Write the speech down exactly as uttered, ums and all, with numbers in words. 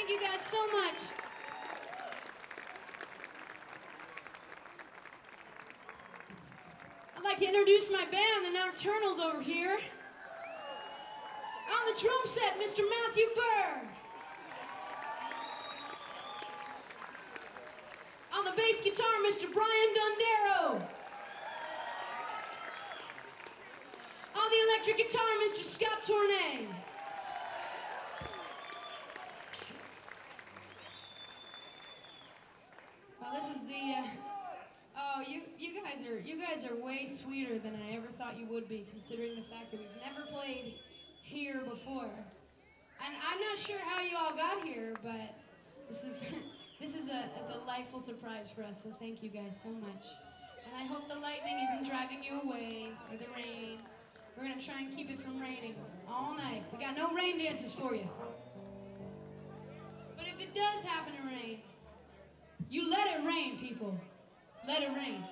Thank you guys so much. I'd like to introduce my band, the Nocturnals, over here. On the drum set, Mister Matthew Burr. On the bass guitar, Mister Brian Dondero. On the electric guitar, Mister Scott Tournay. Well, this is the, uh, oh, you, you guys are, you guys are way sweeter than I ever thought you would be, considering the fact that we've never played here before. And I'm not sure how you all got here, but this is, this is a, a delightful surprise for us, so thank you guys so much. And I hope the lightning isn't driving you away, or the rain. We're gonna try and keep it from raining all night. We got no rain dances for you. But if it does happen to rain, you let it rain, people. Let it rain.